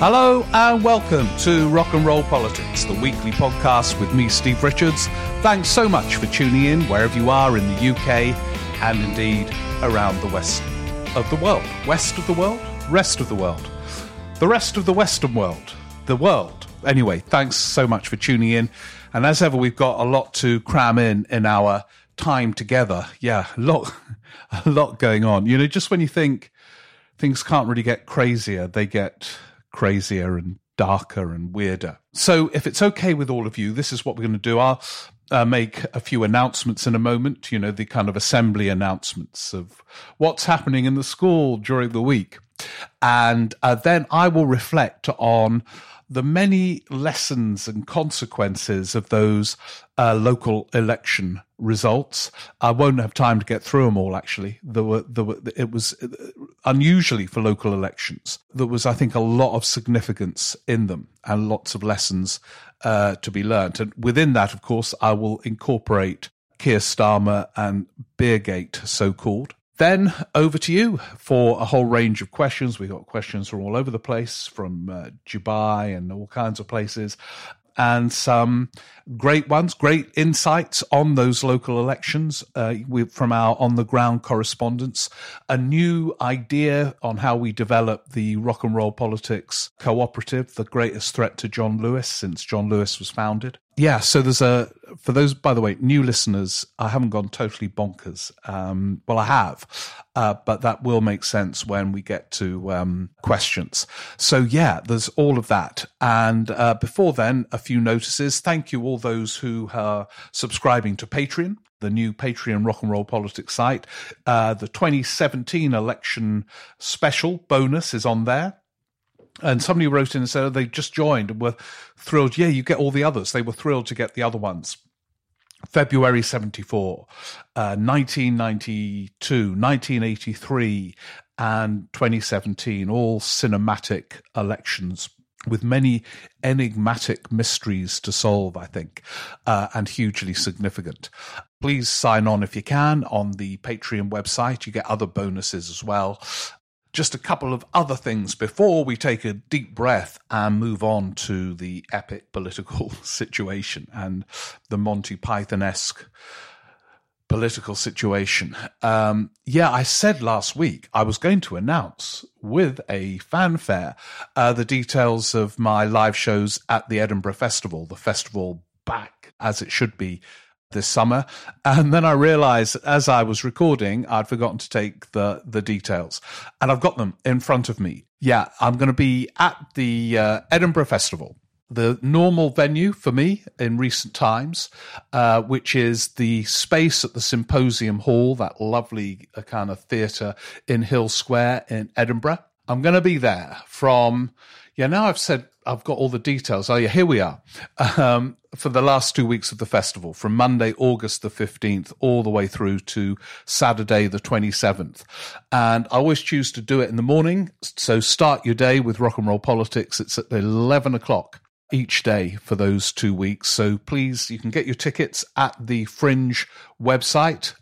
Hello and welcome to Rock and Roll Politics, the weekly podcast with me, Steve Richards. Thanks so much for tuning in wherever you are in the UK and indeed around the west of the world. West of the world? Rest of the world. The rest of the Western world. The world. Anyway, thanks so much for tuning in. And as ever, we've got a lot to cram in our time together. Yeah, a lot going on. You know, just when you think things can't really get crazier, they get crazier and darker and weirder. So if it's okay with all of you, this is what we're going to do. I'll make a few announcements in a moment, you know, the kind of assembly announcements of what's happening in the school during the week. And then I will reflect on the many lessons and consequences of those local election results. I won't have time to get through them all, actually. It was unusually for local elections. There was, I think, a lot of significance in them and lots of lessons to be learnt. And within that, of course, I will incorporate Keir Starmer and Beergate, so-called. Then over to you for a whole range of questions. We got questions from all over the place, from Dubai and all kinds of places, and some great ones, great insights on those local elections from our on-the-ground correspondents, a new idea on how we develop the Rock and Roll Politics Cooperative, the greatest threat to John Lewis since John Lewis was founded. Yeah, so there's for those, by the way, new listeners, I haven't gone totally bonkers. Well, I have, but that will make sense when we get to questions. So yeah, there's all of that. And before then, a few notices. Thank you all those who are subscribing to Patreon, the new Patreon Rock and Roll Politics site. The 2017 election special bonus is on there. And somebody wrote in and said, they just joined and were thrilled. Yeah, you get all the others. They were thrilled to get the other ones. February 74, 1992, 1983, and 2017, all cinematic elections with many enigmatic mysteries to solve, I think, and hugely significant. Please sign on if you can on the Patreon website. You get other bonuses as well. Just a couple of other things before we take a deep breath and move on to the epic political situation and the Monty Python-esque political situation. I said last week I was going to announce with a fanfare the details of my live shows at the Edinburgh Festival, the festival back as it should be this summer. And then I realized as I was recording, I'd forgotten to take the details. And I've got them in front of me. Yeah, I'm going to be at the Edinburgh Festival, the normal venue for me in recent times, which is the space at the Symposium Hall, that lovely kind of theatre in Hill Square in Edinburgh. I'm going to be there from, now I've said I've got all the details. Oh, yeah, here we are. For the last 2 weeks of the festival, from Monday, August the 15th, all the way through to Saturday, the 27th. And I always choose to do it in the morning. So start your day with Rock and Roll Politics. It's at 11 o'clock each day for those 2 weeks. So please, you can get your tickets at the Fringe website.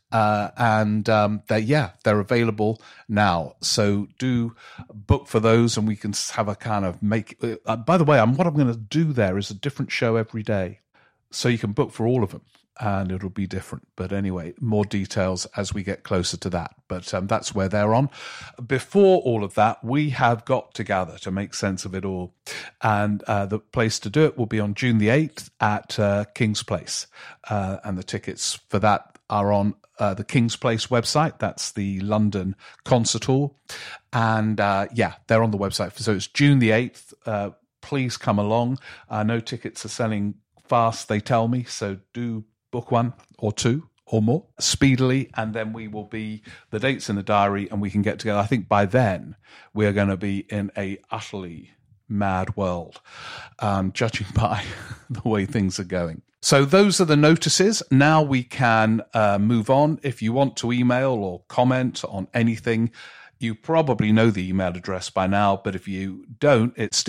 They're available now. So do book for those and we can have a kind of by the way, what I'm going to do there is a different show every day. So you can book for all of them and it'll be different. But anyway, more details as we get closer to that. But that's where they're on. Before all of that, we have got to gather to make sense of it all. And the place to do it will be on June the 8th at King's Place. And the tickets for that are on the King's Place website. That's the London Concert Hall. And they're on the website. So it's June the 8th. Please come along. I know tickets are selling fast, they tell me. So do book one or two or more speedily. And then the date's in the diary and we can get together. I think by then we are going to be in a utterly mad world, judging by the way things are going. So those are the notices. Now we can move on. If you want to email or comment on anything, you probably know the email address by now, but if you don't, it's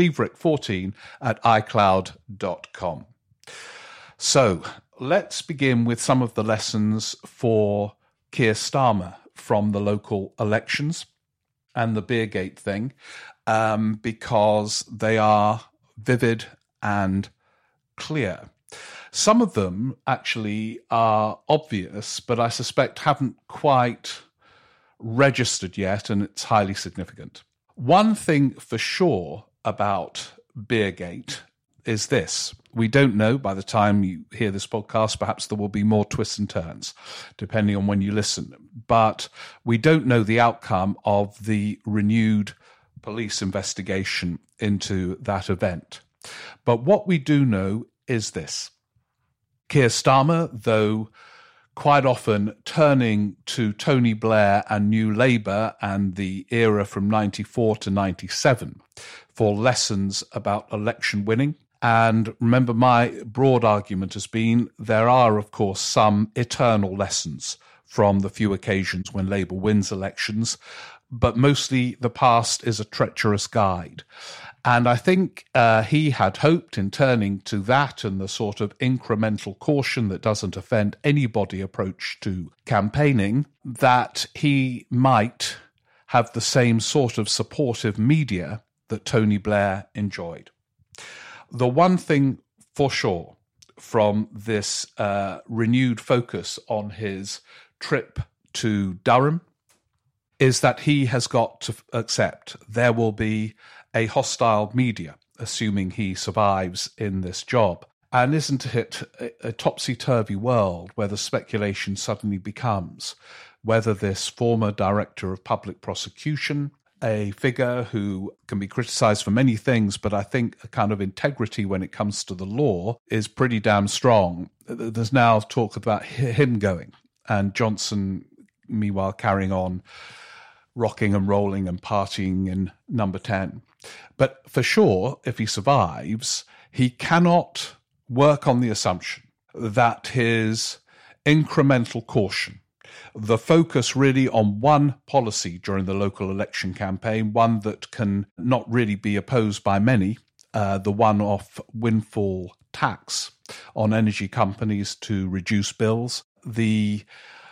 steverick14@icloud.com. So let's begin with some of the lessons for Keir Starmer from the local elections and the Beergate thing. because they are vivid and clear. Some of them actually are obvious, but I suspect haven't quite registered yet, and it's highly significant. One thing for sure about Beergate is this. We don't know, by the time you hear this podcast, perhaps there will be more twists and turns, depending on when you listen. But we don't know the outcome of the renewed police investigation into that event. But what we do know is this. Keir Starmer, though quite often turning to Tony Blair and New Labour and the era from 94 to 97 for lessons about election winning. And remember, my broad argument has been there are, of course, some eternal lessons from the few occasions when Labour wins elections, but mostly the past is a treacherous guide. And I think he had hoped, in turning to that and the sort of incremental caution that doesn't offend anybody approach to campaigning, that he might have the same sort of supportive media that Tony Blair enjoyed. The one thing for sure from this renewed focus on his trip to Durham is that he has got to accept there will be a hostile media, assuming he survives in this job. And isn't it a topsy-turvy world where the speculation suddenly becomes whether this former director of public prosecution, a figure who can be criticised for many things, but I think a kind of integrity when it comes to the law is pretty damn strong. There's now talk about him going, and Johnson, meanwhile, carrying on rocking and rolling and partying in Number 10. But for sure, if he survives, he cannot work on the assumption that his incremental caution, the focus really on one policy during the local election campaign, one that can not really be opposed by many, the one-off windfall tax on energy companies to reduce bills, the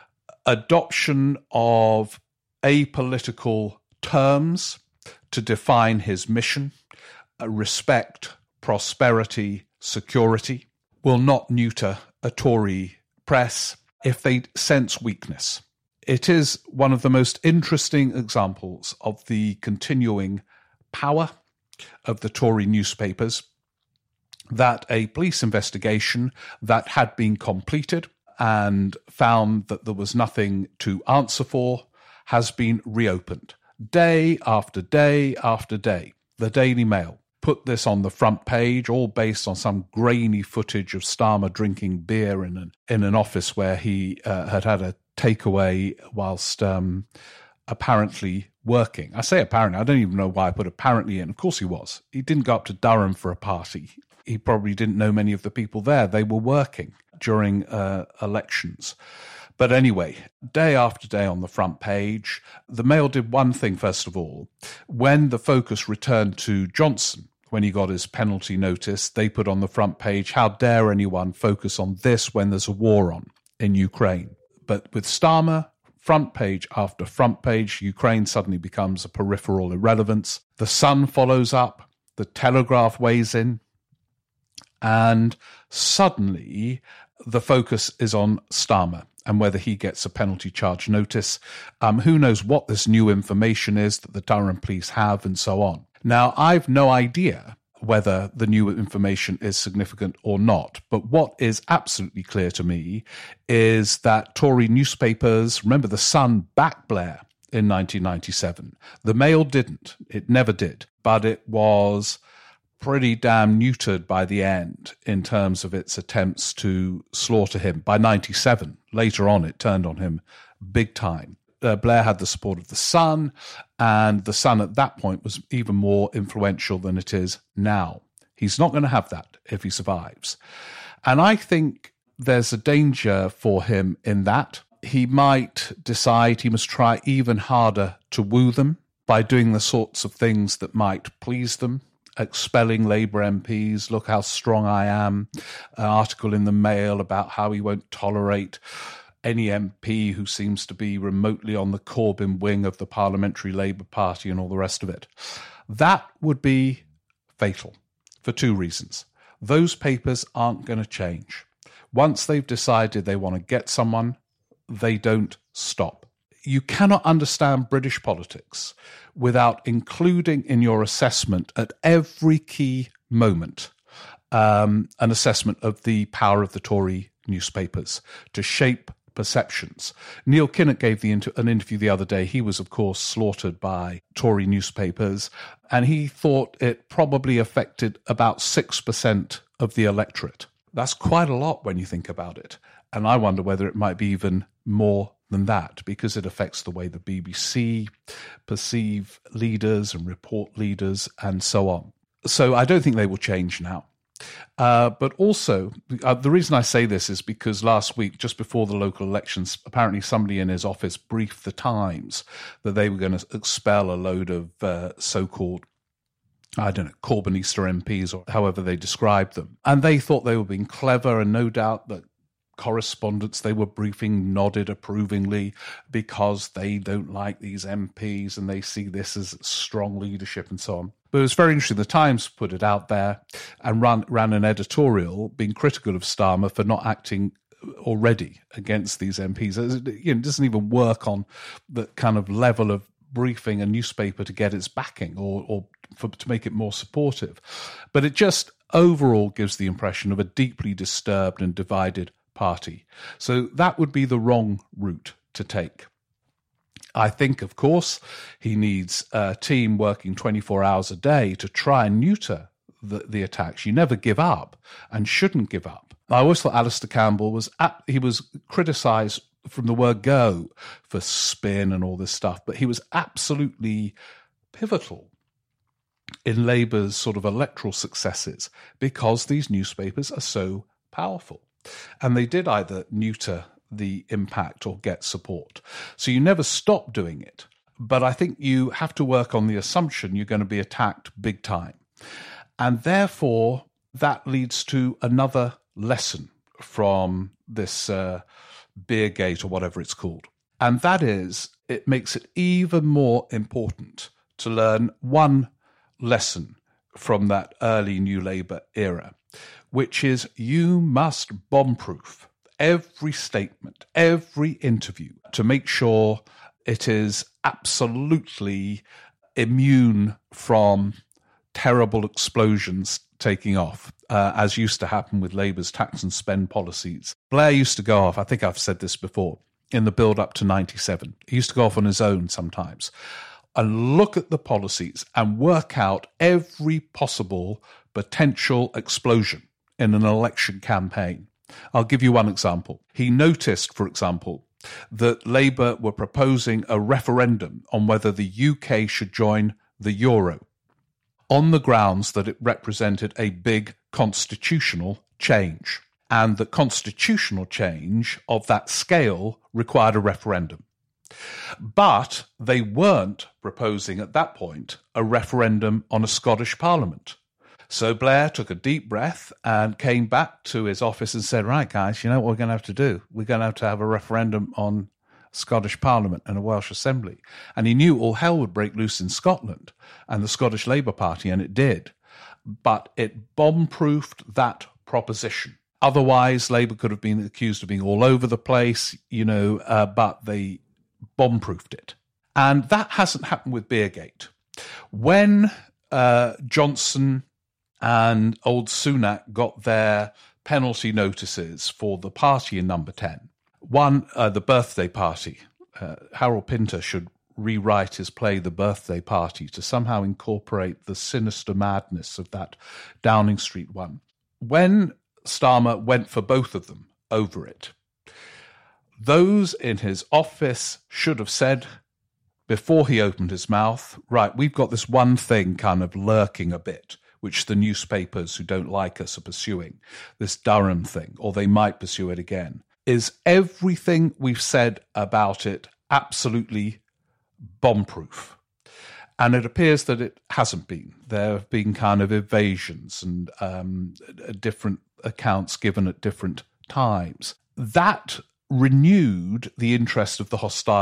adoption of apolitical terms to define his mission, respect, prosperity, security, will not neuter a Tory press if they sense weakness. It is one of the most interesting examples of the continuing power of the Tory newspapers that a police investigation that had been completed and found that there was nothing to answer for has been reopened. Day after day after day. The Daily Mail put this on the front page, all based on some grainy footage of Starmer drinking beer in an office where he had a takeaway whilst apparently working. I say apparently, I don't even know why I put apparently in. Of course he was. He didn't go up to Durham for a party. He probably didn't know many of the people there. They were working during elections. But anyway, day after day on the front page, the Mail did one thing, first of all. When the focus returned to Johnson, when he got his penalty notice, they put on the front page, how dare anyone focus on this when there's a war on in Ukraine. But with Starmer, front page after front page, Ukraine suddenly becomes a peripheral irrelevance. The Sun follows up, the Telegraph weighs in, and suddenly the focus is on Starmer and whether he gets a penalty charge notice. Who knows what this new information is that the Durham police have and so on. Now, I've no idea whether the new information is significant or not, but what is absolutely clear to me is that Tory newspapers, remember the Sun backed Blair in 1997. The Mail didn't. It never did. But it was pretty damn neutered by the end in terms of its attempts to slaughter him. By 97, later on, it turned on him big time. Blair had the support of the Sun, and the Sun at that point was even more influential than it is now. He's not going to have that if he survives. And I think there's a danger for him in that. He might decide he must try even harder to woo them by doing the sorts of things that might please them. Expelling Labour MPs, look how strong I am, an article in the Mail about how he won't tolerate any MP who seems to be remotely on the Corbyn wing of the Parliamentary Labour Party and all the rest of it. That would be fatal for two reasons. Those papers aren't going to change. Once they've decided they want to get someone, they don't stop. You cannot understand British politics without including in your assessment at every key moment an assessment of the power of the Tory newspapers to shape perceptions. Neil Kinnock gave an interview the other day. He was, of course, slaughtered by Tory newspapers, and he thought it probably affected about 6% of the electorate. That's quite a lot when you think about it. And I wonder whether it might be even more than that, because it affects the way the BBC perceive leaders and report leaders and so on. So I don't think they will change now. But also, the reason I say this is because last week, just before the local elections, apparently somebody in his office briefed the Times that they were going to expel a load of so-called, I don't know, Corbynista MPs or however they described them. And they thought they were being clever, and no doubt that correspondents they were briefing nodded approvingly because they don't like these MPs and they see this as strong leadership and so on. But it was very interesting. The Times put it out there and ran an editorial being critical of Starmer for not acting already against these MPs. It doesn't even work on the kind of level of briefing a newspaper to get its backing or to make it more supportive. But it just overall gives the impression of a deeply disturbed and divided party. So that would be the wrong route to take. I think, of course, he needs a team working 24 hours a day to try and neuter the attacks. You never give up and shouldn't give up. I always thought Alistair Campbell was criticised from the word go for spin and all this stuff, but he was absolutely pivotal in Labour's sort of electoral successes because these newspapers are so powerful. And they did either neuter the impact or get support. So you never stop doing it. But I think you have to work on the assumption you're going to be attacked big time. And therefore, that leads to another lesson from this Beergate or whatever it's called. And that is, it makes it even more important to learn one lesson from that early New Labour era, which is you must bomb-proof every statement, every interview to make sure it is absolutely immune from terrible explosions taking off, as used to happen with Labour's tax and spend policies. Blair used to go off, I think I've said this before, in the build-up to 97. He used to go off on his own sometimes and look at the policies and work out every possible potential explosion in an election campaign. I'll give you one example. He noticed, for example, that Labour were proposing a referendum on whether the UK should join the euro on the grounds that it represented a big constitutional change, and that constitutional change of that scale required a referendum. But they weren't proposing at that point a referendum on a Scottish Parliament. So Blair took a deep breath and came back to his office and said, right, guys, you know what we're going to have to do? We're going to have a referendum on Scottish Parliament and a Welsh Assembly. And he knew all hell would break loose in Scotland and the Scottish Labour Party, and it did. But it bomb-proofed that proposition. Otherwise, Labour could have been accused of being all over the place, but they bomb-proofed it. And that hasn't happened with Beergate. When Johnson and old Sunak got their penalty notices for the party in Number 10. One, the birthday party. Harold Pinter should rewrite his play The Birthday Party to somehow incorporate the sinister madness of that Downing Street one. When Starmer went for both of them over it, those in his office should have said, before he opened his mouth, right, we've got this one thing kind of lurking a bit, which the newspapers who don't like us are pursuing, this Durham thing, or they might pursue it again. Is everything we've said about it absolutely bomb-proof? And it appears that it hasn't been. There have been kind of evasions and different accounts given at different times. That renewed the interest of the hostile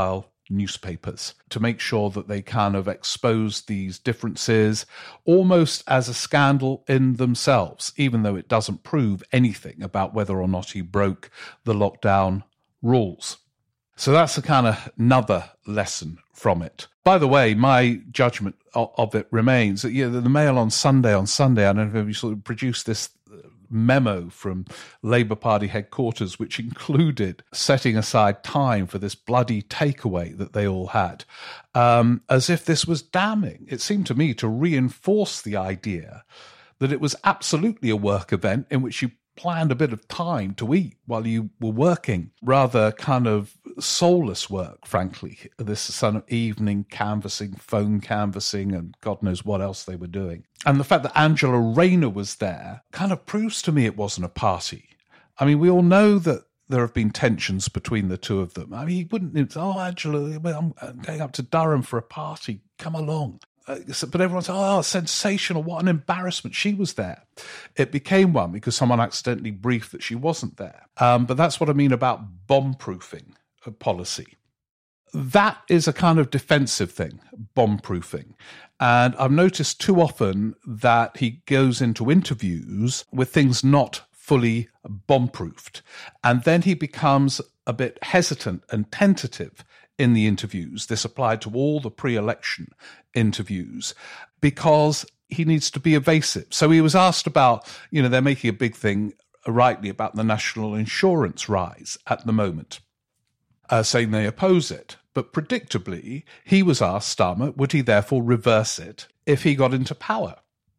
newspapers to make sure that they kind of expose these differences almost as a scandal in themselves, even though it doesn't prove anything about whether or not he broke the lockdown rules. So that's a kind of another lesson from it. By the way, my judgment of it remains that the Mail on Sunday, I don't know if you sort of produced this memo from Labour Party headquarters, which included setting aside time for this bloody takeaway that they all had, as if this was damning. It seemed to me to reinforce the idea that it was absolutely a work event in which you planned a bit of time to eat while you were working, rather kind of soulless work, frankly, this sort of evening canvassing, phone canvassing, and God knows what else they were doing. And the fact that Angela Rayner was there kind of proves to me it wasn't a party. I mean, we all know that there have been tensions between the two of them. I mean, he wouldn't, Angela, I'm going up to Durham for a party, come along. But everyone said, sensational, what an embarrassment. She was there. It became one because someone accidentally briefed that she wasn't there. But that's what I mean about bomb-proofing policy. That is a kind of defensive thing, bomb-proofing. And I've noticed too often that he goes into interviews with things not fully bomb-proofed. And then he becomes a bit hesitant and tentative in the interviews. This applied to all the pre-election interviews because he needs to be evasive. So he was asked about, they're making a big thing, rightly, about the national insurance rise at the moment, saying they oppose it. But predictably, he was asked, Starmer, would he therefore reverse it if he got into power?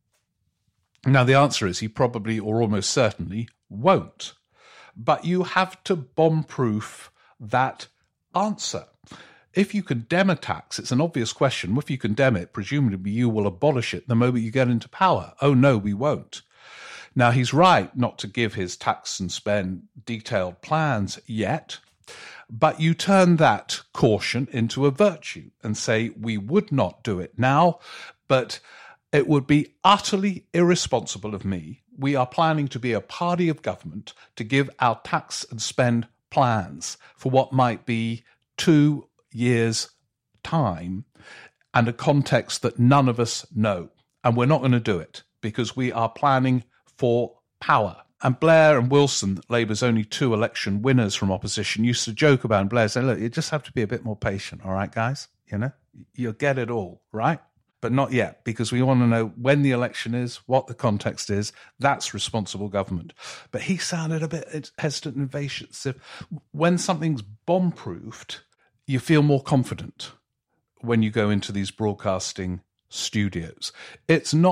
Now, the answer is he probably or almost certainly won't. But you have to bomb-proof that answer. If you condemn a tax, it's an obvious question. If you condemn it, presumably you will abolish it the moment you get into power. Oh, no, we won't. Now, he's right not to give his tax and spend detailed plans yet, but you turn that caution into a virtue and say, we would not do it now, but it would be utterly irresponsible of me. We are planning to be a party of government to give our tax and spend plans for what might be 2 years' time and a context that none of us know. And we're not going to do it because we are planning for power. And Blair and Wilson, Labour's only 2 election winners from opposition, used to joke about, and Blair said, look, you just have to be a bit more patient, all right, guys? You'll get it all, right? But not yet, because we want to know when the election is, what the context is. That's responsible government. But he sounded a bit hesitant and evasive. When something's bomb-proofed, you feel more confident when you go into these broadcasting studios. It's not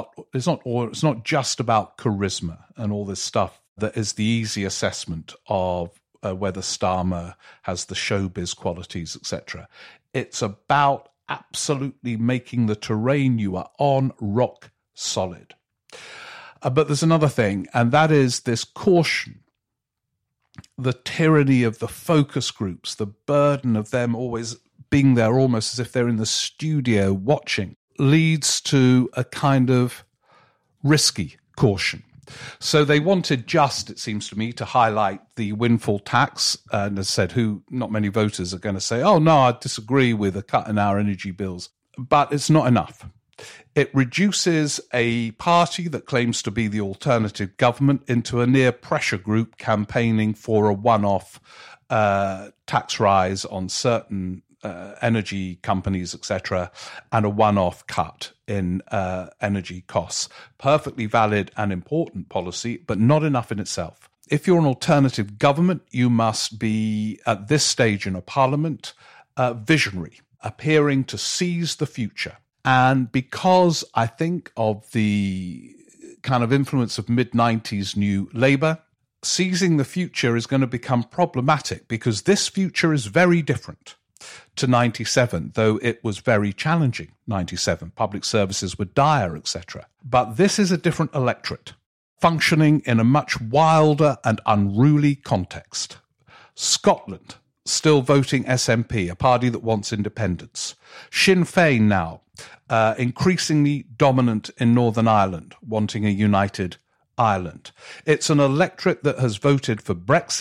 just about charisma and all this stuff that is the easy assessment of whether Starmer has the showbiz qualities, etc. It's about absolutely making the terrain you are on rock solid. But there's another thing, and that is this caution. The tyranny of the focus groups, the burden of them always being there almost as if they're in the studio watching, leads to a kind of risky caution. So they wanted just, it seems to me, to highlight the windfall tax. And as I said, not many voters are going to say, oh, no, I disagree with a cut in our energy bills. But it's not enough. It reduces a party that claims to be the alternative government into a near pressure group campaigning for a one-off tax rise on certain energy companies, etc., and a one-off cut in energy costs. Perfectly valid and important policy, but not enough in itself. If you're an alternative government, you must be, at this stage in a parliament, visionary, appearing to seize the future. And because I think of the kind of influence of mid-90s New Labour, seizing the future is going to become problematic because this future is very different to 97, though it was very challenging, 97. Public services were dire, etc. But this is a different electorate, functioning in a much wilder and unruly context. Scotland, still voting SNP, a party that wants independence. Sinn Féin now, increasingly dominant in Northern Ireland, wanting a united Ireland. It's an electorate that has voted for Brexit,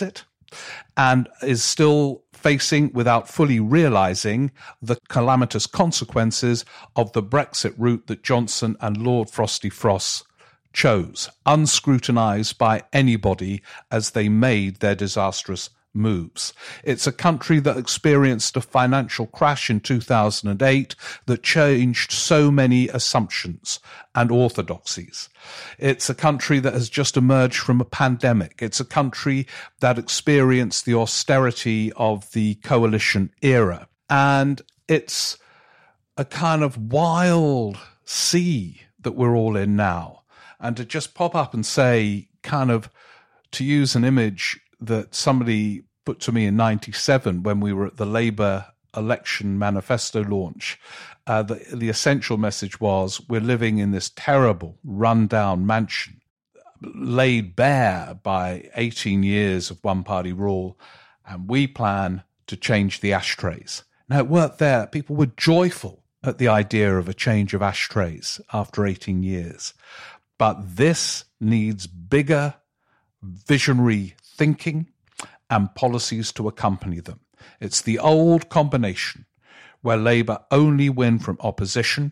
and is still facing, without fully realising, the calamitous consequences of the Brexit route that Johnson and Lord Frosty Frost chose, unscrutinised by anybody as they made their disastrous moves. It's a country that experienced a financial crash in 2008 that changed so many assumptions and orthodoxies. It's a country that has just emerged from a pandemic. It's a country that experienced the austerity of the coalition era. And it's a kind of wild sea that we're all in now. And to just pop up and say, kind of, to use an image that somebody put to me in 97 when we were at the Labour election manifesto launch, the essential message was, we're living in this terrible, run-down mansion, laid bare by 18 years of one-party rule, and we plan to change the ashtrays. Now, it worked there. People were joyful at the idea of a change of ashtrays after 18 years. But this needs bigger, visionary thinking and policies to accompany them. It's the old combination where Labour only win from opposition,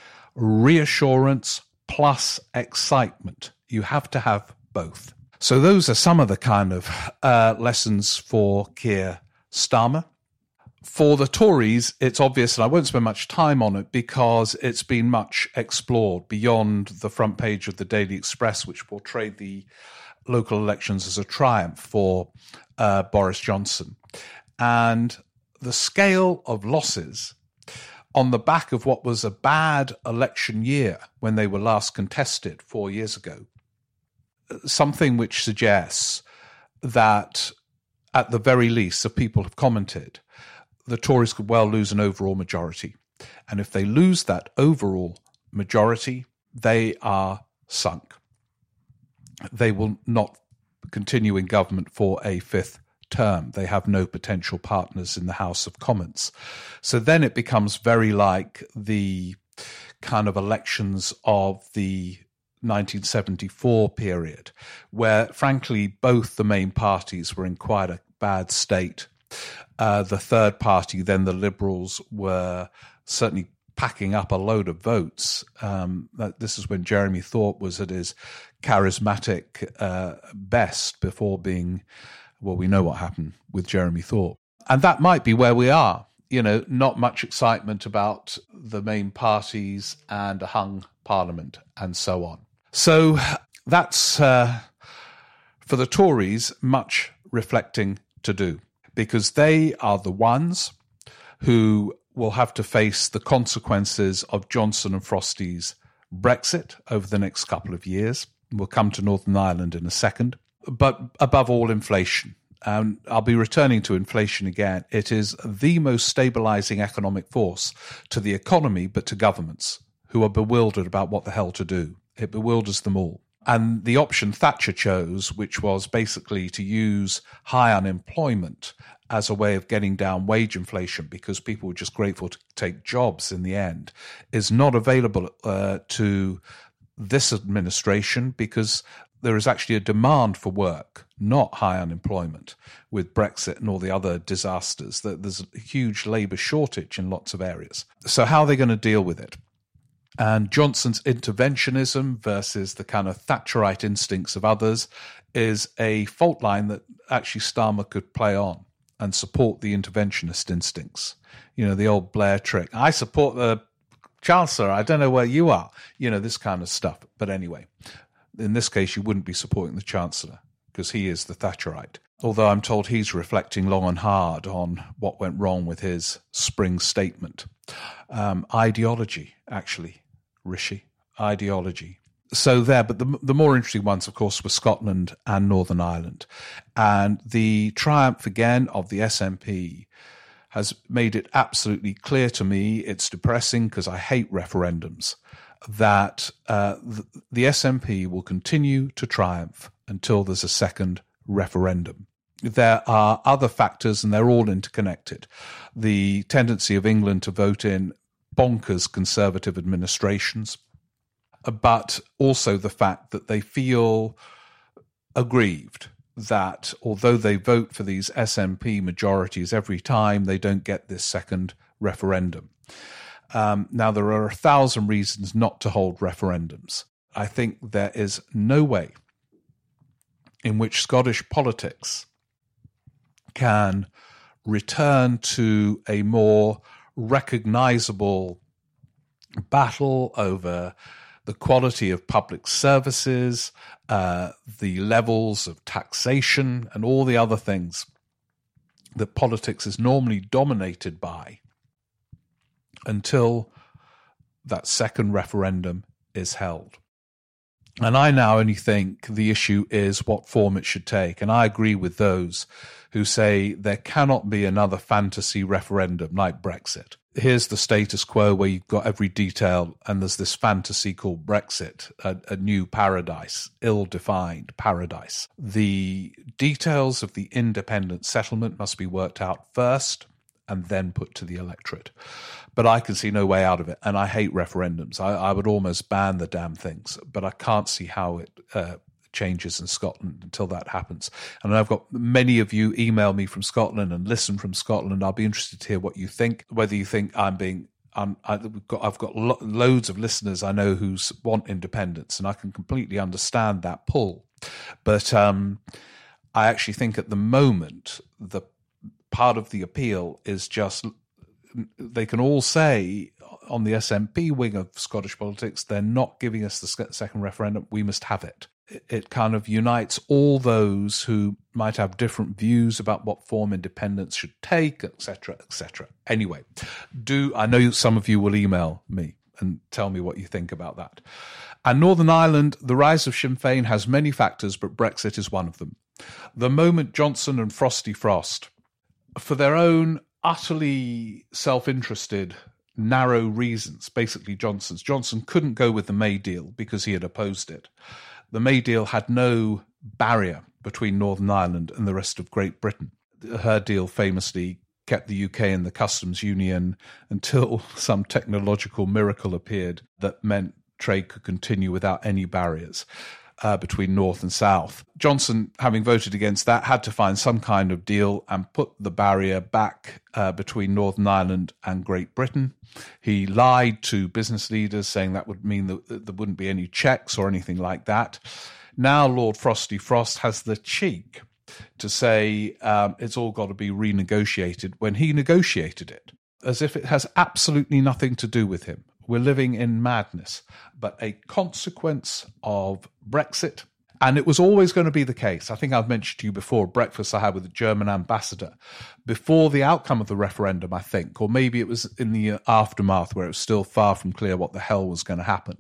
reassurance plus excitement. You have to have both. So those are some of the kind of lessons for Keir Starmer. For the Tories, it's obvious, and I won't spend much time on it because it's been much explored beyond the front page of the Daily Express, which portrayed the local elections as a triumph for Boris Johnson. And the scale of losses on the back of what was a bad election year when they were last contested 4 years ago, something which suggests that, at the very least, the people have commented, the Tories could well lose an overall majority. And if they lose that overall majority, they are sunk. They will not continue in government for a fifth term. They have no potential partners in the House of Commons. So then it becomes very like the kind of elections of the 1974 period, where, frankly, both the main parties were in quite a bad state. The third party, then the Liberals, were certainly packing up a load of votes. This is when Jeremy Thorpe was at his charismatic best before being, well, we know what happened with Jeremy Thorpe. And that might be where we are. You know, not much excitement about the main parties and a hung parliament and so on. So that's, for the Tories, much reflecting to do, because they are the ones who will have to face the consequences of Johnson and Frosty's Brexit over the next couple of years. We'll come to Northern Ireland in a second. But above all, inflation. I'll be returning to inflation again. It is the most stabilising economic force to the economy, but to governments who are bewildered about what the hell to do. It bewilders them all. And the option Thatcher chose, which was basically to use high unemployment as a way of getting down wage inflation because people were just grateful to take jobs in the end, is not available to this administration because there is actually a demand for work, not high unemployment, with Brexit and all the other disasters. There's a huge labour shortage in lots of areas. So how are they going to deal with it? And Johnson's interventionism versus the kind of Thatcherite instincts of others is a fault line that actually Starmer could play on and support the interventionist instincts. You know, the old Blair trick. I support the Chancellor. I don't know where you are. You know, this kind of stuff. But anyway, in this case, you wouldn't be supporting the Chancellor because he is the Thatcherite. Although I'm told he's reflecting long and hard on what went wrong with his spring statement. Ideology, actually, Rishi. Ideology. So there, but the more interesting ones, of course, were Scotland and Northern Ireland. And the triumph, again, of the SNP has made it absolutely clear to me, it's depressing because I hate referendums, that the SNP will continue to triumph until there's a second referendum. There are other factors, and they're all interconnected. The tendency of England to vote in bonkers conservative administrations, but also the fact that they feel aggrieved that although they vote for these SNP majorities every time, they don't get this second referendum. Now, there are 1,000 reasons not to hold referendums. I think there is no way in which Scottish politics can return to a more recognisable battle over the quality of public services, the levels of taxation, and all the other things that politics is normally dominated by until that second referendum is held. And I now only think the issue is what form it should take. And I agree with those who say there cannot be another fantasy referendum like Brexit. Here's the status quo where you've got every detail, and there's this fantasy called Brexit, a new paradise, ill-defined paradise. The details of the independent settlement must be worked out first and then put to the electorate. But I can see no way out of it, and I hate referendums. I would almost ban the damn things, but I can't see how it changes in Scotland until that happens. And I've got many of you email me from Scotland and listen from Scotland. I'll be interested to hear what you think, whether you think I've got loads of listeners I know who want independence, and I can completely understand that pull. But I actually think at the moment, the part of the appeal is just they can all say on the SNP wing of Scottish politics, they're not giving us the second referendum, we must have it. It kind of unites all those who might have different views about what form independence should take, etc., etc. Anyway, I know some of you will email me and tell me what you think about that. And Northern Ireland, the rise of Sinn Féin has many factors, but Brexit is one of them. The moment Johnson and Frosty Frost, for their own utterly self-interested, narrow reasons, basically Johnson couldn't go with the May deal because he had opposed it. The May deal had no barrier between Northern Ireland and the rest of Great Britain. Her deal famously kept the UK in the customs union until some technological miracle appeared that meant trade could continue without any barriers between North and South. Johnson, having voted against that, had to find some kind of deal and put the barrier back between Northern Ireland and Great Britain. He lied to business leaders, saying that would mean that there wouldn't be any checks or anything like that. Now Lord Frosty Frost has the cheek to say it's all got to be renegotiated when he negotiated it, as if it has absolutely nothing to do with him. We're living in madness, but a consequence of Brexit. And it was always going to be the case. I think I've mentioned to you before, breakfast I had with the German ambassador before the outcome of the referendum, I think, or maybe it was in the aftermath where it was still far from clear what the hell was going to happen.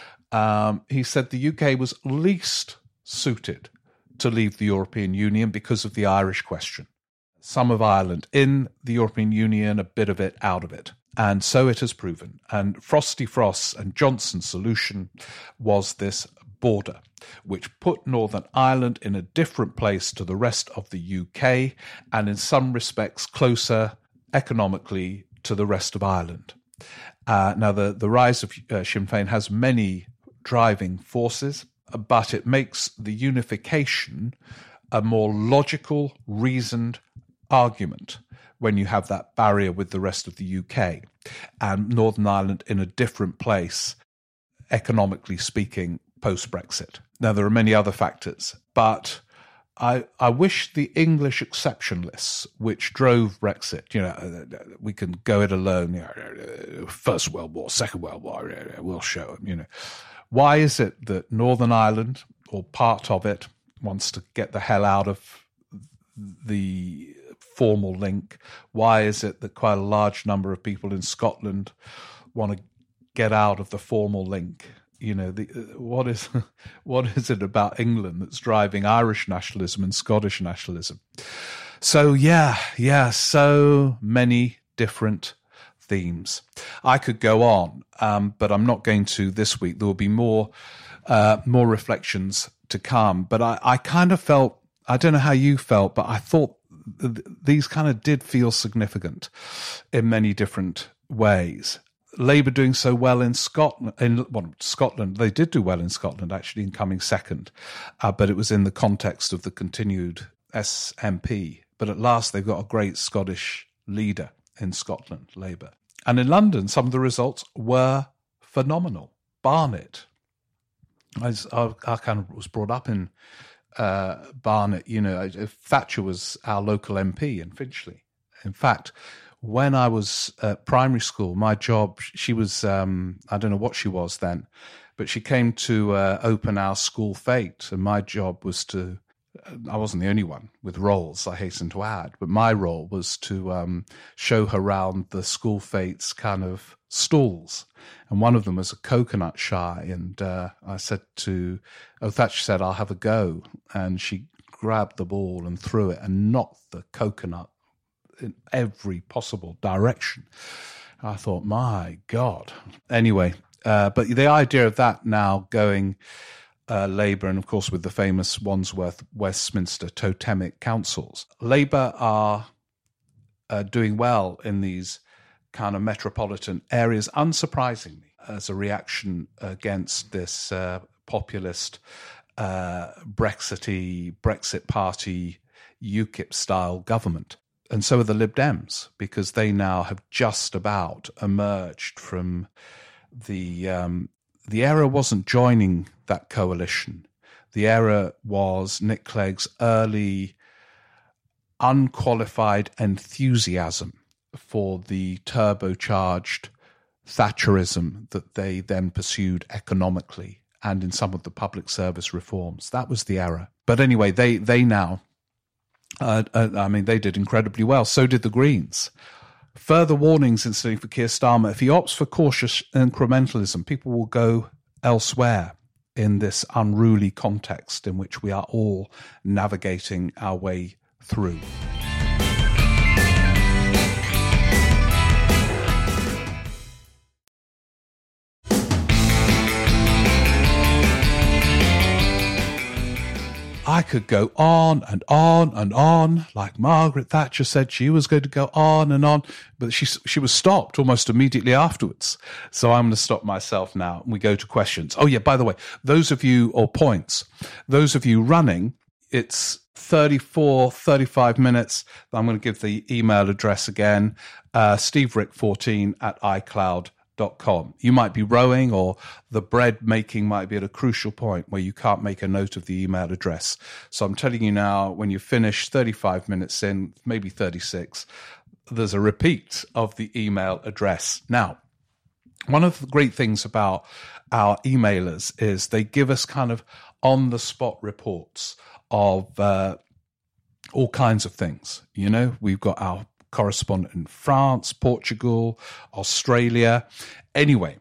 He said the UK was least suited to leave the European Union because of the Irish question. Some of Ireland in the European Union, a bit of it out of it. And so it has proven. And Frosty Frost's and Johnson's solution was this border, which put Northern Ireland in a different place to the rest of the UK and in some respects closer economically to the rest of Ireland. Now, the rise of Sinn Féin has many driving forces, but it makes the unification a more logical, reasoned argument when you have that barrier with the rest of the UK and Northern Ireland in a different place, economically speaking, post-Brexit. Now, there are many other factors, but I wish the English exception lists, which drove Brexit, we can go it alone, First World War, Second World War, we'll show them, Why is it that Northern Ireland, or part of it, wants to get the hell out of the formal link? Why is it that quite a large number of people in Scotland want to get out of the formal link? What is it about England that's driving Irish nationalism and Scottish nationalism? So so many different themes. I could go on, but I'm not going to this week. There will be more reflections to come. But I kind of felt, I don't know how you felt, but I thought these kind of did feel significant in many different ways. Labour doing so well in Scotland, they did do well in Scotland, actually, in coming second, but it was in the context of the continued SNP. But at last, they've got a great Scottish leader in Scotland, Labour. And in London, some of the results were phenomenal. Barnet, I kind of was brought up in Barnet. Thatcher was our local MP in Finchley. In fact, when I was at primary school, my job, she was, I don't know what she was then, but she came to open our school fete, and my job was to, I wasn't the only one with roles, I hasten to add, but my role was to show her around the school fete's kind of stalls. And one of them was a coconut shy, and I said Thatcher said, I'll have a go. And she grabbed the ball and threw it and knocked the coconut in every possible direction. I thought, my God. Anyway, but the idea of that now going Labour, and of course with the famous Wandsworth Westminster totemic councils, Labour are doing well in these kind of metropolitan areas, unsurprisingly, as a reaction against this populist Brexit Party UKIP-style government. And so are the Lib Dems, because they now have just about emerged from the era wasn't joining that coalition. The era was Nick Clegg's early unqualified enthusiasm for the turbocharged Thatcherism that they then pursued economically and in some of the public service reforms. That was the era. But anyway, they now... they did incredibly well. So did the Greens. Further warnings, incidentally, for Keir Starmer. If he opts for cautious incrementalism, people will go elsewhere in this unruly context in which we are all navigating our way through. I could go on and on and on, like Margaret Thatcher said she was going to go on and on, but she was stopped almost immediately afterwards. So I'm going to stop myself now, and we go to questions. Oh yeah, by the way, those of you running, it's 35 minutes. I'm going to give the email address again, steverick14@icloud.com. You might be rowing, or the bread making might be at a crucial point where you can't make a note of the email address. So I'm telling you now, when you finish 35 minutes in, maybe 36, there's a repeat of the email address. Now, one of the great things about our emailers is they give us kind of on-the-spot reports of all kinds of things. We've got our correspondent in France, Portugal, Australia. Anyway,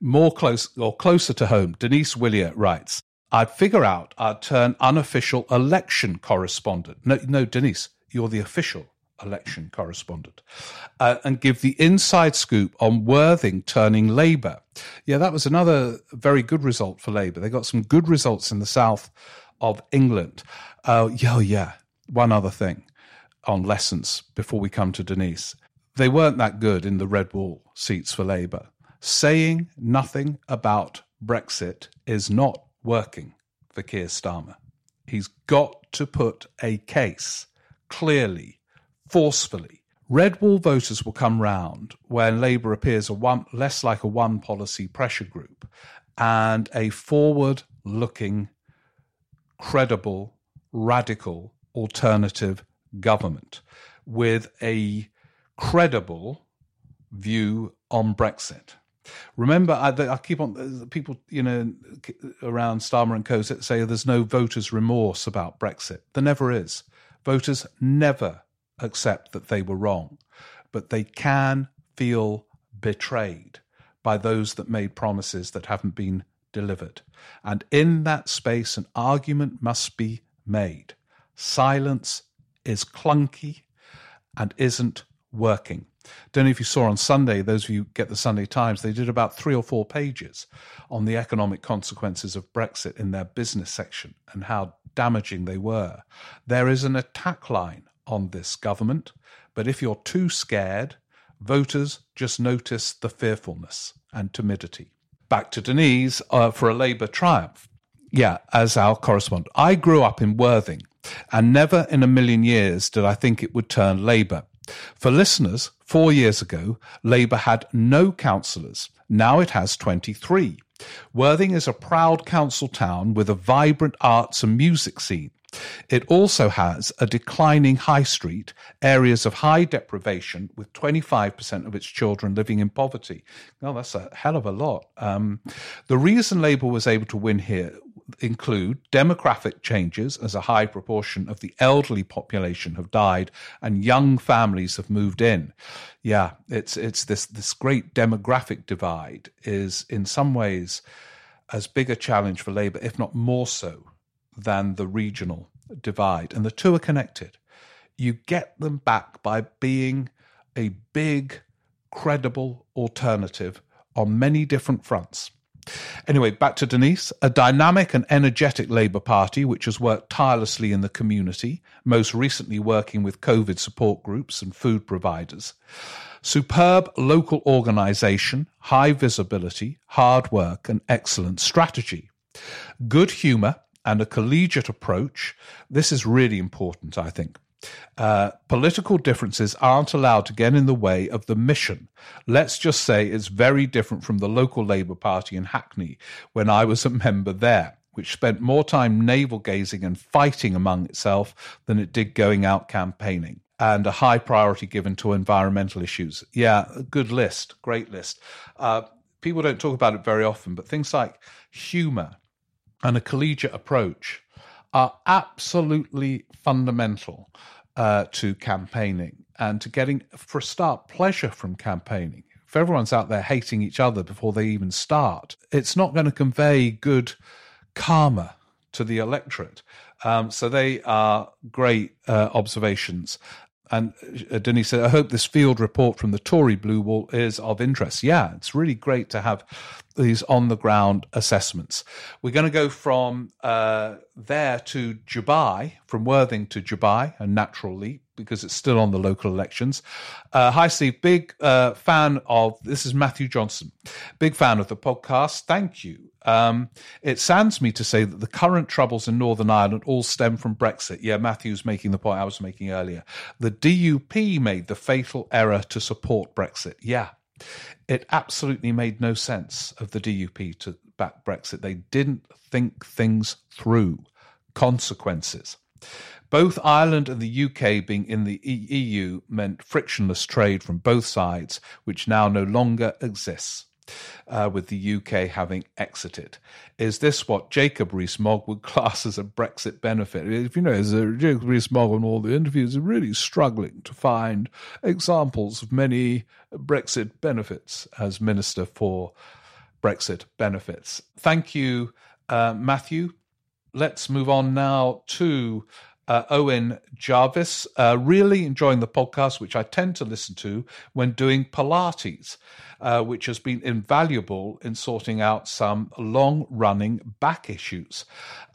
closer to home, Denise Willier writes, I'd figure out I'd turn unofficial election correspondent. No, Denise, you're the official election correspondent, and give the inside scoop on Worthing turning Labour. Yeah, that was another very good result for Labour. They got some good results in the south of England. Yeah. One other thing on lessons before we come to Denise. They weren't that good in the red wall seats for Labour. Saying nothing about Brexit is not working for Keir Starmer. He's got to put a case clearly, forcefully. Red wall voters will come round when Labour appears less like a one policy pressure group and a forward-looking, credible, radical alternative government with a credible view on Brexit. Remember, I keep on people, around Starmer and co say there's no voters' remorse about Brexit. There never is. Voters never accept that they were wrong, but they can feel betrayed by those that made promises that haven't been delivered. And in that space, an argument must be made. Silence is clunky and isn't working. Don't know if you saw on Sunday, those of you who get the Sunday Times, they did about 3 or 4 pages on the economic consequences of Brexit in their business section and how damaging they were. There is an attack line on this government, but if you're too scared, Voters just notice the fearfulness and timidity. Back to Denise for a Labour triumph. Yeah, as our correspondent. I grew up in Worthing, and never in a million years did I think it would turn Labour. For listeners, 4 years ago, Labour had no councillors. Now it has 23. Worthing is a proud council town with a vibrant arts and music scene. It also has a declining high street, areas of high deprivation, with 25% of its children living in poverty. Oh, that's a hell of a lot. The reason Labour was able to win here include demographic changes, as a high proportion of the elderly population have died and young families have moved in. Yeah, it's this great demographic divide is in some ways as big a challenge for Labour, if not more so, than the regional divide. And the two are connected. You get them back by being a big, credible alternative on many different fronts. Anyway, back to Denise. A dynamic and energetic Labour Party which has worked tirelessly in the community, most recently working with COVID support groups and food providers. Superb local organisation, high visibility, hard work and excellent strategy. Good humour and a collegiate approach. This is really important, I think. Political differences aren't allowed to get in the way of the mission. Let's just say it's very different from the local Labour Party in Hackney when I was a member there, which spent more time navel-gazing and fighting among itself than it did going out campaigning, and a high priority given to environmental issues. Yeah, a good list, great list. People don't talk about it very often, but things like humour and a collegiate approach are absolutely fundamental to campaigning and to getting, for a start, pleasure from campaigning. If everyone's out there hating each other before they even start, it's not going to convey good karma to the electorate. So they are great observations. And Denise said, I hope this field report from the Tory Blue Wall is of interest. Yeah, it's really great to have these on-the-ground assessments. We're going to go from there to Dubai, from Worthing to Dubai, a natural leap, because it's still on the local elections. Hi, Steve. Big fan of, this is Matthew Johnson, big fan of the podcast. Thank you. It saddens me to say that the current troubles in Northern Ireland all stem from Brexit. Yeah, Matthew's making the point I was making earlier. The DUP made the fatal error to support Brexit. Yeah, it absolutely made no sense of the DUP to back Brexit. They didn't think things through. Consequences. Both Ireland and the UK being in the EU meant frictionless trade from both sides, which now no longer exists, with the UK having exited. Is this what Jacob Rees-Mogg would class as a Brexit benefit? If you know, Jacob Rees-Mogg on all the interviews is really struggling to find examples of many Brexit benefits as Minister for Brexit Benefits. Thank you, Matthew. Let's move on now to Owen Jarvis. Really enjoying the podcast, which I tend to listen to when doing Pilates, which has been invaluable in sorting out some long-running back issues.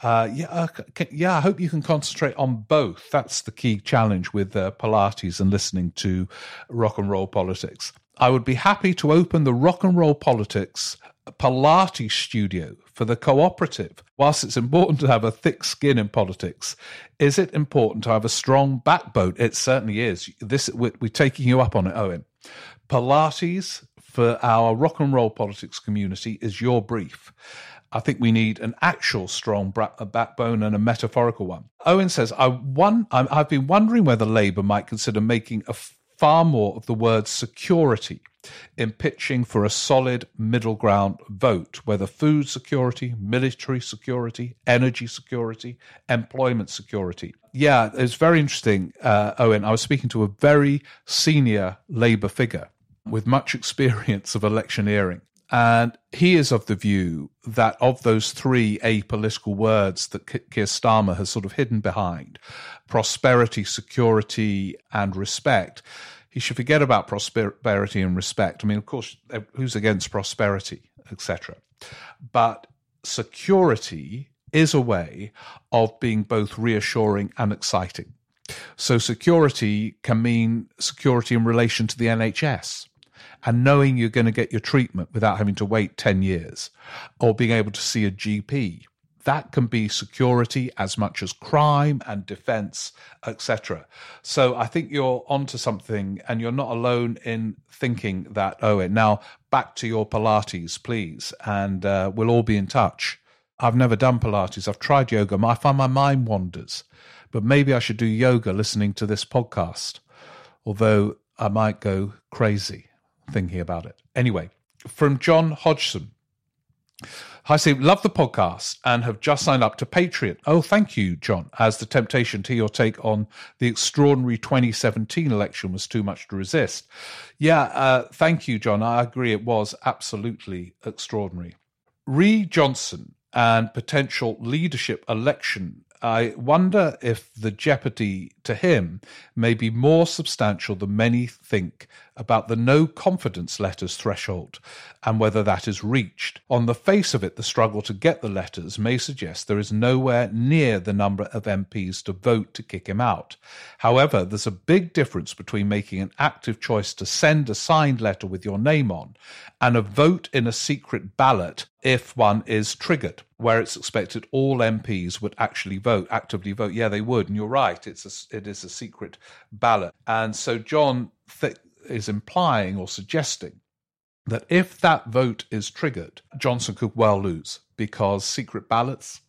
I hope you can concentrate on both. That's the key challenge with Pilates and listening to Rock and Roll Politics. I would be happy to open the Rock and Roll Politics Pilates studio for the cooperative. Whilst it's important to have a thick skin in politics, is it important to have a strong backbone? It certainly is. We're taking you up on it, Owen. Pilates for our Rock and Roll Politics community is your brief. I think we need an actual strong backbone and a metaphorical one. Owen says, I've been wondering whether Labour might consider making far more of the word security in pitching for a solid middle ground vote, whether food security, military security, energy security, employment security. Yeah, it's very interesting, Owen. I was speaking to a very senior Labour figure with much experience of electioneering. And he is of the view that of those three apolitical words that Keir Starmer has sort of hidden behind, prosperity, security, and respect, he should forget about prosperity and respect. I mean, of course, who's against prosperity, etc. But security is a way of being both reassuring and exciting. So security can mean security in relation to the NHS and knowing you're going to get your treatment without having to wait 10 years or being able to see a GP. That can be security as much as crime and defense, etc. So I think you're onto something, and you're not alone in thinking that, Owen. Now, back to your Pilates, please, and we'll all be in touch. I've never done Pilates. I've tried yoga. I find my mind wanders, but maybe I should do yoga listening to this podcast, although I might go crazy thinking about it. Anyway, from John Hodgson. Hi, Steve. Love the podcast and have just signed up to Patreon. Oh, thank you, John, as the temptation to your take on the extraordinary 2017 election was too much to resist. Yeah, thank you, John. I agree. It was absolutely extraordinary. Ree Johnson and potential leadership election. I wonder if the jeopardy to him may be more substantial than many think about the no confidence letters threshold and whether that is reached. On the face of it, the struggle to get the letters may suggest there is nowhere near the number of MPs to vote to kick him out. However, there's a big difference between making an active choice to send a signed letter with your name on and a vote in a secret ballot if one is triggered, where it's expected all MPs would actually actively vote. Yeah, they would, and you're right, it is a secret ballot. And so John is implying or suggesting that if that vote is triggered, Johnson could well lose, because secret ballots,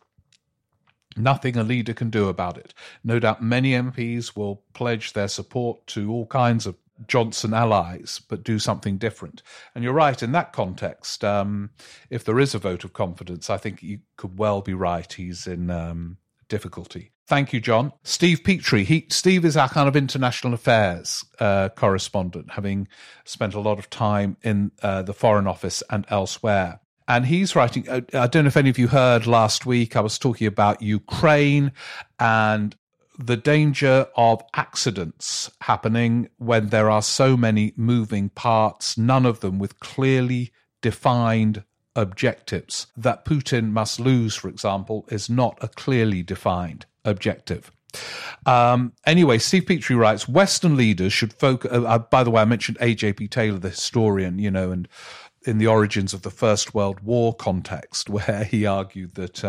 nothing a leader can do about it. No doubt many MPs will pledge their support to all kinds of Johnson allies, but do something different. And you're right, in that context, if there is a vote of confidence, I think you could well be right. He's in difficulty. Thank you, John. Steve Petrie. Steve is our kind of international affairs correspondent, having spent a lot of time in the Foreign Office and elsewhere. And he's writing, I don't know if any of you heard last week, I was talking about Ukraine and the danger of accidents happening when there are so many moving parts, none of them with clearly defined objectives. That Putin must lose, for example, is not a clearly defined objective. Anyway, Steve Petrie writes, Western leaders should focus... by the way, I mentioned A.J.P. Taylor, the historian, and in the origins of the First World War context, where he argued that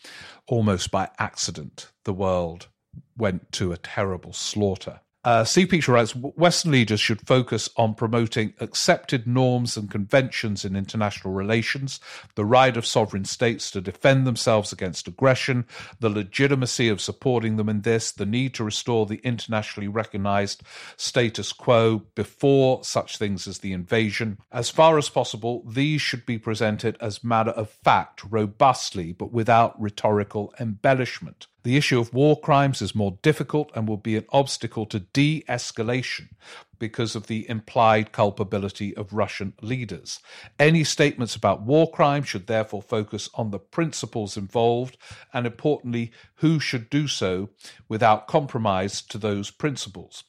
almost by accident the world went to a terrible slaughter. Steve Petrie writes, Western leaders should focus on promoting accepted norms and conventions in international relations, the right of sovereign states to defend themselves against aggression, the legitimacy of supporting them in this, the need to restore the internationally recognized status quo before such things as the invasion. As far as possible, these should be presented as matter of fact, robustly, but without rhetorical embellishment. The issue of war crimes is more difficult and will be an obstacle to de-escalation because of the implied culpability of Russian leaders. Any statements about war crimes should therefore focus on the principles involved and, importantly, who should do so without compromise to those principles.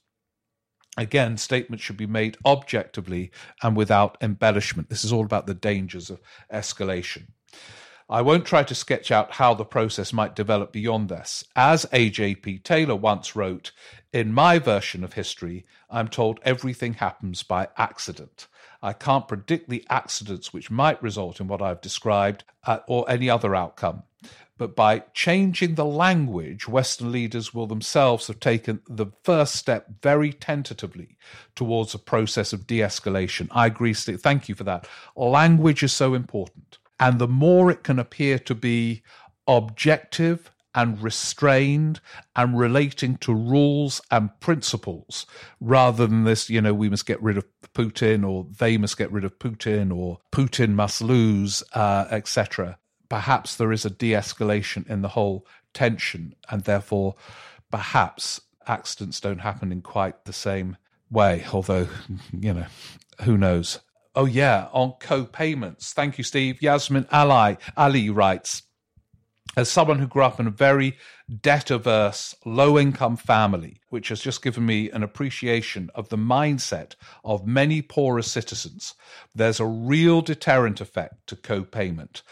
Again, statements should be made objectively and without embellishment. This is all about the dangers of escalation. I won't try to sketch out how the process might develop beyond this. As A.J.P. Taylor once wrote, in my version of history, I'm told everything happens by accident. I can't predict the accidents which might result in what I've described or any other outcome. But by changing the language, Western leaders will themselves have taken the first step very tentatively towards a process of de-escalation. I agree, Steve. Thank you for that. Language is so important. And the more it can appear to be objective and restrained and relating to rules and principles, rather than this, we must get rid of Putin, or they must get rid of Putin, or Putin must lose, etc. Perhaps there is a de-escalation in the whole tension, and therefore perhaps accidents don't happen in quite the same way, although, who knows. Oh, yeah, on co-payments. Thank you, Steve. Yasmin Ali writes, As someone who grew up in a very debt-averse, low-income family, which has just given me an appreciation of the mindset of many poorer citizens, there's a real deterrent effect to co-payment.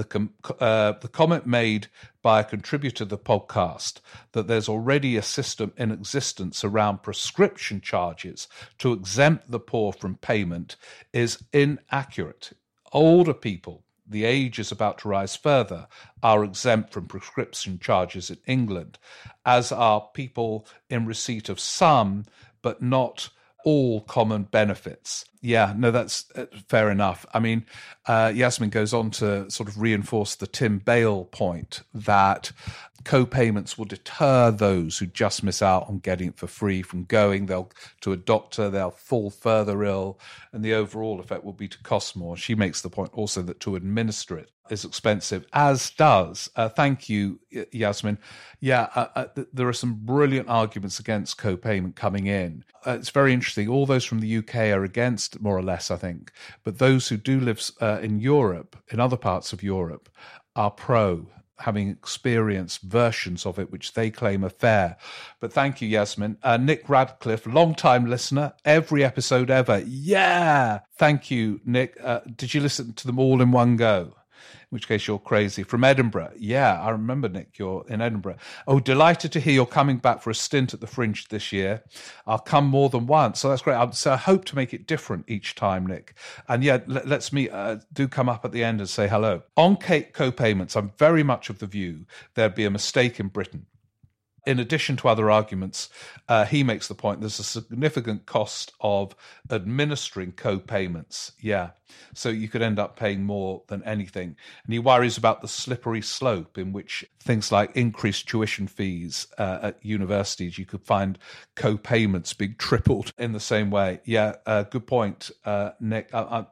The comment made by a contributor to the podcast that there's already a system in existence around prescription charges to exempt the poor from payment is inaccurate. Older people, the age is about to rise further, are exempt from prescription charges in England, as are people in receipt of some, but not all common benefits. Yeah, no, that's fair enough. I mean, Yasmin goes on to sort of reinforce the Tim Bale point that co-payments will deter those who just miss out on getting it for free from going. They'll to a doctor, they'll fall further ill, and the overall effect will be to cost more. She makes the point also that to administer it is expensive, as does, thank you, Yasmin. Yeah, there are some brilliant arguments against co-payment coming in. It's very interesting. All those from the UK are against, more or less, I think. But those who do live in Europe, in other parts of Europe, are pro, having experienced versions of it which they claim are fair. But thank you, Yasmin. Nick Radcliffe, long-time listener, every episode ever. Yeah! Thank you, Nick. Did you listen to them all in one go? In which case you're crazy. From Edinburgh. Yeah, I remember, Nick, you're in Edinburgh. Oh, delighted to hear you're coming back for a stint at the Fringe this year. I'll come more than once. So that's great. So I hope to make it different each time, Nick. And yeah, let's meet. Do come up at the end and say hello. On co-payments, I'm very much of the view there'd be a mistake in Britain. In addition to other arguments, he makes the point there's a significant cost of administering co-payments. Yeah, so you could end up paying more than anything. And he worries about the slippery slope in which things like increased tuition fees at universities, you could find co-payments being tripled in the same way. Yeah, good point, Nick.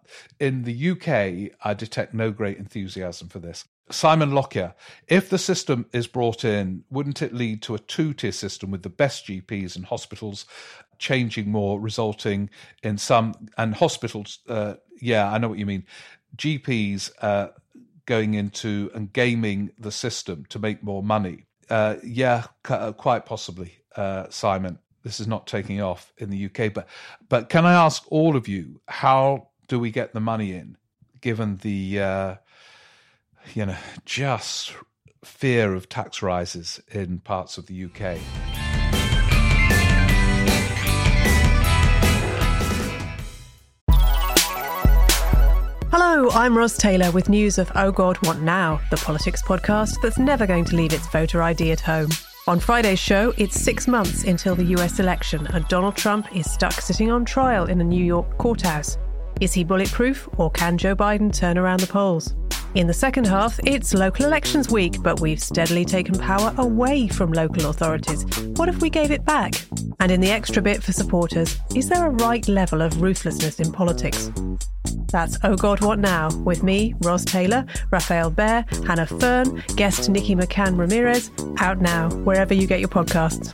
In the UK, I detect no great enthusiasm for this. Simon Lockyer, if the system is brought in, wouldn't it lead to a two-tier system with the best GPs and hospitals changing more, resulting in some, and hospitals, yeah, I know what you mean, GPs going into and gaming the system to make more money? Yeah, quite possibly, Simon. This is not taking off in the UK, but can I ask all of you, how do we get the money in, given the just fear of tax rises in parts of the UK? Hello, I'm Ros Taylor with news of Oh God, What Now, the politics podcast that's never going to leave its voter ID at home. On Friday's show, it's 6 months until the US election and Donald Trump is stuck sitting on trial in a New York courthouse. Is he bulletproof, or can Joe Biden turn around the polls? In the second half, it's local elections week, but we've steadily taken power away from local authorities. What if we gave it back? And in the extra bit for supporters, is there a right level of ruthlessness in politics? That's Oh God, What Now? With me, Ros Taylor, Raphael Behr, Hannah Fern, guest Nikki McCann Ramirez. Out now, wherever you get your podcasts.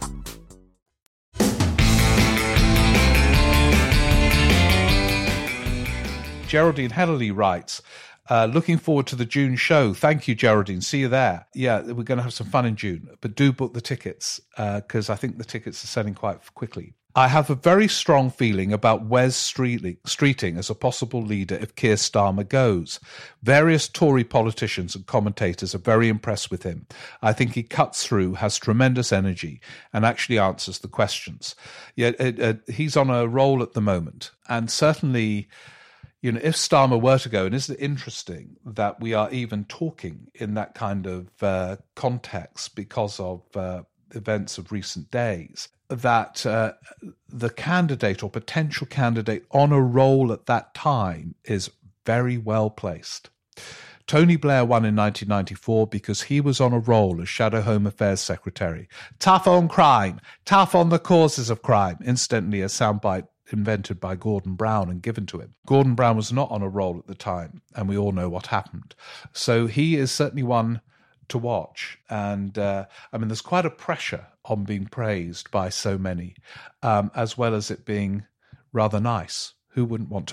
Geraldine Hellerly writes, looking forward to the June show. Thank you, Geraldine. See you there. Yeah, we're going to have some fun in June, but do book the tickets because I think the tickets are selling quite quickly. I have a very strong feeling about Wes Streeting as a possible leader if Keir Starmer goes. Various Tory politicians and commentators are very impressed with him. I think he cuts through, has tremendous energy, and actually answers the questions. Yet he's on a roll at the moment, and certainly, if Starmer were to go, and isn't it interesting that we are even talking in that kind of context because of events of recent days, that the candidate or potential candidate on a roll at that time is very well placed. Tony Blair won in 1994 because he was on a roll as Shadow Home Affairs Secretary. Tough on crime, tough on the causes of crime. Incidentally, a soundbite invented by Gordon Brown and given to him. Gordon Brown was not on a roll at the time, and we all know what happened. So he is certainly one to watch. And there's quite a pressure on being praised by so many, as well as it being rather nice. Who wouldn't want to be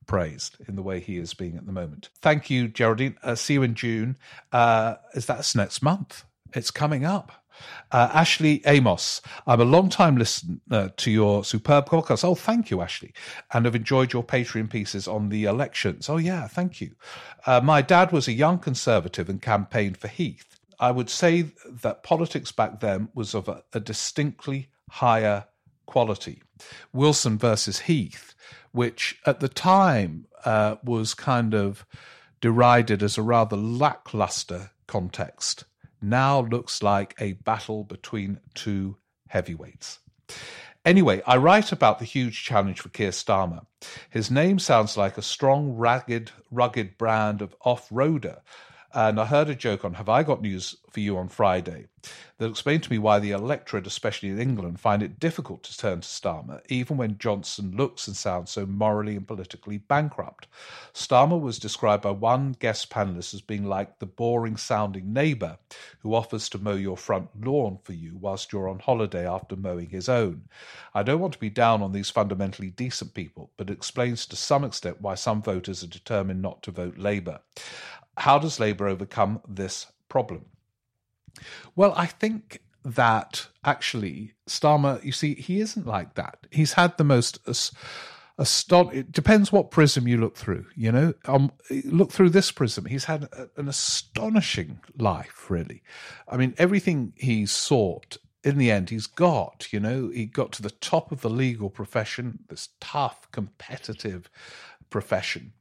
praised in the way he is being at the moment. Thank you, Geraldine. See you in June. That's next month. It's coming up. Ashley Amos, I'm a long-time listener to your superb podcast. Oh, thank you, Ashley. And I've enjoyed your Patreon pieces on the elections. Oh, yeah, thank you. My dad was a young Conservative and campaigned for Heath. I would say that politics back then was of a distinctly higher quality. Wilson versus Heath, which at the time was kind of derided as a rather lackluster context, now looks like a battle between two heavyweights. Anyway, I write about the huge challenge for Keir Starmer. His name sounds like a strong, rugged brand of off-roader. And I heard a joke on Have I Got News for You on Friday that explained to me why the electorate, especially in England, find it difficult to turn to Starmer, even when Johnson looks and sounds so morally and politically bankrupt. Starmer was described by one guest panellist as being like the boring-sounding neighbour who offers to mow your front lawn for you whilst you're on holiday after mowing his own. I don't want to be down on these fundamentally decent people, but it explains to some extent why some voters are determined not to vote Labour. How does Labour overcome this problem? Well, I think that actually Starmer, you see, he isn't like that. He's had the most it depends what prism you look through, you know. Look through this prism. He's had an astonishing life, really. I mean, everything he's sought, in the end, he's got, you know. He got to the top of the legal profession, this tough, competitive profession.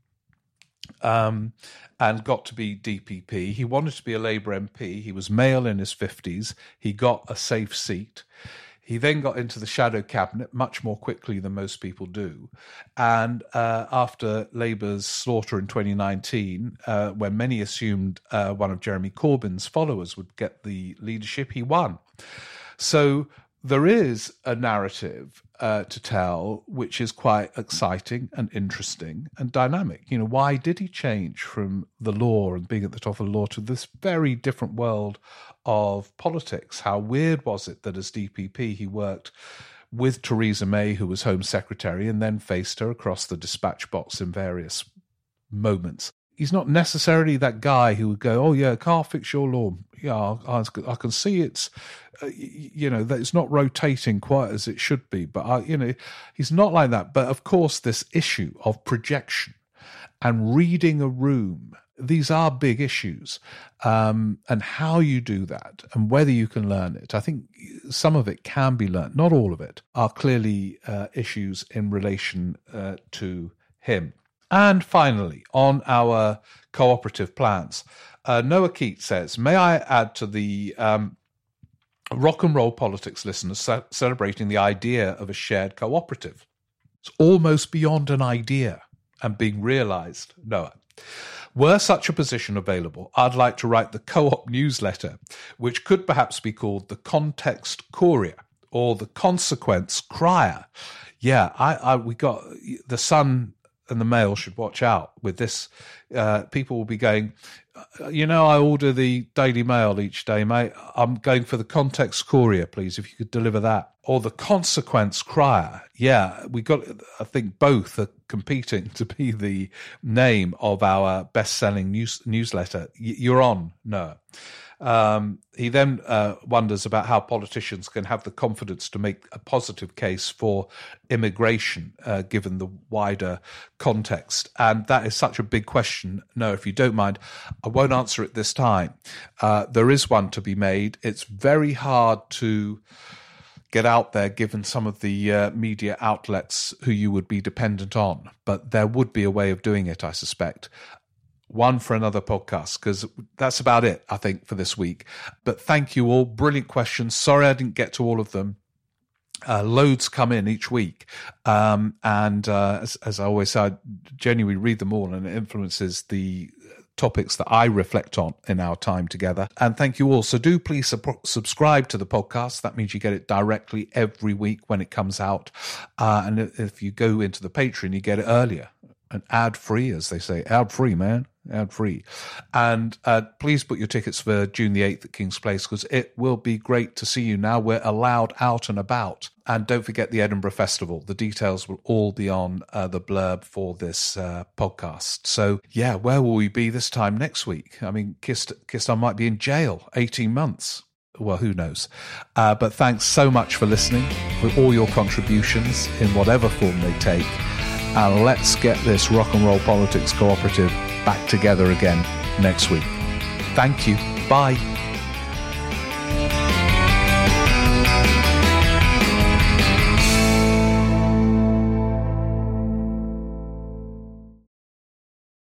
And got to be DPP. He wanted to be a Labour MP. He was male in his 50s. He got a safe seat. He then got into the shadow cabinet much more quickly than most people do. And after Labour's slaughter in 2019, when many assumed one of Jeremy Corbyn's followers would get the leadership, he won. So there is a narrative to tell, which is quite exciting and interesting and dynamic. You know, why did he change from the law and being at the top of the law to this very different world of politics? How weird was it that as DPP he worked with Theresa May, who was Home Secretary, and then faced her across the dispatch box in various moments? He's not necessarily that guy who would go, oh, yeah, can't fix your lawn. Yeah, I can see it's, you know, that it's not rotating quite as it should be. But, you know, he's not like that. But, of course, this issue of projection and reading a room, these are big issues. And how you do that and whether you can learn it, I think some of it can be learned. Not all of it are clearly issues in relation to him. And finally, on our cooperative plans, Noah Keats says, may I add to the rock and roll politics listeners celebrating the idea of a shared cooperative? It's almost beyond an idea and being realised, Noah. Were such a position available, I'd like to write the co-op newsletter, which could perhaps be called the Context Courier or the Consequence Crier. Yeah, we got the Sun and the Mail should watch out with this. People will be going, you know, I order the Daily Mail each day, mate. I'm going for the Context Courier, please, if you could deliver that. Or the Consequence Crier. Yeah, we got, I think both are competing to be the name of our best-selling newsletter. You're on, Noah. He then wonders about how politicians can have the confidence to make a positive case for immigration, given the wider context. And that is such a big question. No, if you don't mind, I won't answer it this time. There is one to be made. It's very hard to get out there, given some of the media outlets who you would be dependent on. But there would be a way of doing it, I suspect. One for another podcast, because that's about it, I think, for this week. But thank you all. Brilliant questions. Sorry I didn't get to all of them. Loads come in each week. And as I always say, I genuinely read them all, and it influences the topics that I reflect on in our time together. And thank you all. So do please subscribe to the podcast. That means you get it directly every week when it comes out. And if you go into the Patreon, you get it earlier. And ad-free, as they say. Ad-free, man. ad-free. And please book your tickets for June the 8th at King's Place, because it will be great to see you now. We're allowed out and about. And don't forget the Edinburgh Festival. The details will all be on the blurb for this podcast. So, yeah, where will we be this time next week? I mean, Kistar might be in jail 18 months. Well, who knows? But thanks so much for listening, for all your contributions in whatever form they take. And let's get this Rock and Roll Politics Cooperative back together again next week. Thank you. Bye.